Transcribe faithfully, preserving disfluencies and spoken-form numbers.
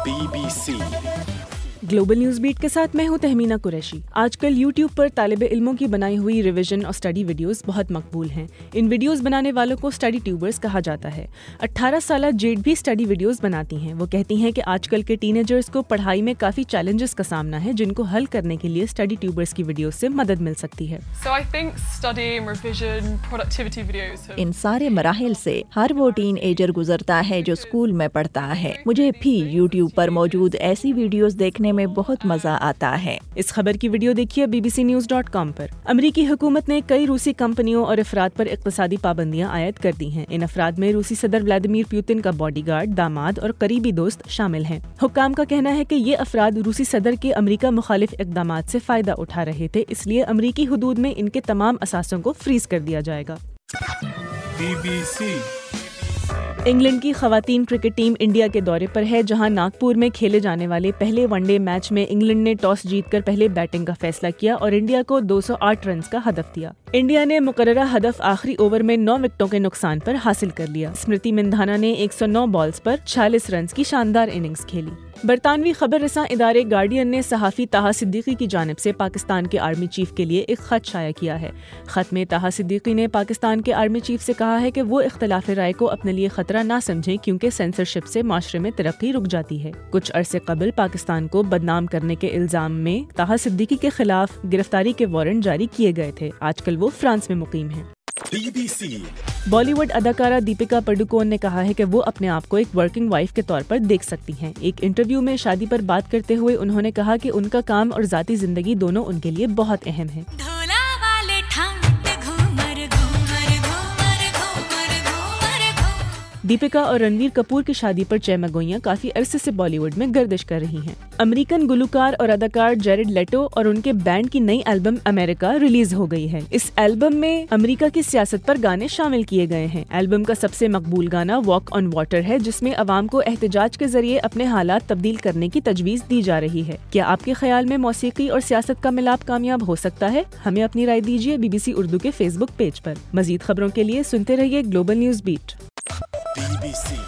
Be B C global news beat کے ساتھ میں ہوں تہمینہ قریشی۔ آج کل یوٹیوب پر طالب علموں کی بنائی ہوئی ریویژن اور اسٹڈی ویڈیوز بہت مقبول ہیں۔ ان ویڈیوز بنانے والوں کو اسٹڈی ٹیوبرز کہا جاتا ہے۔ اٹھارہ سالہ جیڈ بھی اسٹڈی ویڈیوز بناتی ہیں۔ وہ کہتی ہیں کہ آج کل کے ٹین ایجرز کو پڑھائی میں کافی چیلنجز کا سامنا ہے، جن کو حل کرنے کے لیے اسٹڈی ٹیوبرز کی ویڈیوز سے مدد مل سکتی ہے۔ ان سارے مراحل سے ہر وہ ٹین ایجر گزرتا ہے جو اسکول میں پڑھتا ہے۔ مجھے بھی یوٹیوب پر موجود ایسی ویڈیوز دیکھنے میں بہت مزہ آتا ہے۔ اس خبر کی ویڈیو دیکھیے B B C news dot com پر۔ امریکی حکومت نے کئی روسی کمپنیوں اور افراد پر اقتصادی پابندیاں عائد کر دی ہیں۔ ان افراد میں روسی صدر ولادیمیر پیوتن کا باڈی گارڈ، داماد اور قریبی دوست شامل ہیں۔ حکام کا کہنا ہے کہ یہ افراد روسی صدر کے امریکہ مخالف اقدامات سے فائدہ اٹھا رہے تھے، اس لیے امریکی حدود میں ان کے تمام اثاثوں کو فریز کر دیا جائے گا۔ بی بی سی انگلینڈ کی خواتین کرکٹ ٹیم انڈیا کے دورے پر ہے، جہاں ناگپور میں کھیلے جانے والے پہلے ون ڈے میچ میں انگلینڈ نے ٹاس جیت کر پہلے بیٹنگ کا فیصلہ کیا اور انڈیا کو دو سو آٹھ رنز کا ہدف دیا۔ انڈیا نے مقررہ ہدف آخری اوور میں نو وکٹوں کے نقصان پر حاصل کر لیا۔ اسمرتی مندھانا نے ایک سو نو بالز پر چھیالیس رنز کی شاندار اننگز کھیلی۔ برطانوی خبر رساں ادارے گارڈین نے صحافی طٰہٰ صدیقی کی جانب سے پاکستان کے آرمی چیف کے لیے ایک خط شائع کیا ہے۔ خط میں طٰہٰ صدیقی نے پاکستان کے آرمی چیف سے کہا ہے کہ وہ اختلاف رائے کو اپنے لیے خطرہ نہ سمجھیں، کیونکہ سینسرشپ سے معاشرے میں ترقی رک جاتی ہے۔ کچھ عرصے قبل پاکستان کو بدنام کرنے کے الزام میں طٰہٰ صدیقی کے خلاف گرفتاری کے وارنٹ جاری کیے گئے تھے۔ آج کل وہ فرانس میں مقیم ہیں۔ B B C Bollywood اداکارہ دیپیکا پڈوکون نے کہا ہے کہ وہ اپنے آپ کو ایک ورکنگ وائف کے طور پر دیکھ سکتی ہیں۔ ایک انٹرویو میں شادی پر بات کرتے ہوئے انہوں نے کہا کہ ان کا کام اور ذاتی زندگی دونوں ان کے لیے بہت اہم ہے۔ دیپیکا اور رنویر کپور کی شادی پر چہمگوئیاں کافی عرصے سے بالی ووڈ میں گردش کر رہی ہیں۔ امریکن گلوکار اور اداکار جیرڈ لیٹو اور ان کے بینڈ کی نئی البم امریکہ ریلیز ہو گئی ہے۔ اس البم میں امریکہ کی سیاست پر گانے شامل کیے گئے ہیں۔ البم کا سب سے مقبول گانا واک آن واٹر ہے، جس میں عوام کو احتجاج کے ذریعے اپنے حالات تبدیل کرنے کی تجویز دی جا رہی ہے۔ کیا آپ کے خیال میں موسیقی اور سیاست کا ملاپ کامیاب ہو سکتا ہے؟ ہمیں اپنی رائے دیجیے بی بی سی اردو کے فیس بک پیج پر۔ مزید خبروں کے لیے سنتے رہیے global news beat. B B سی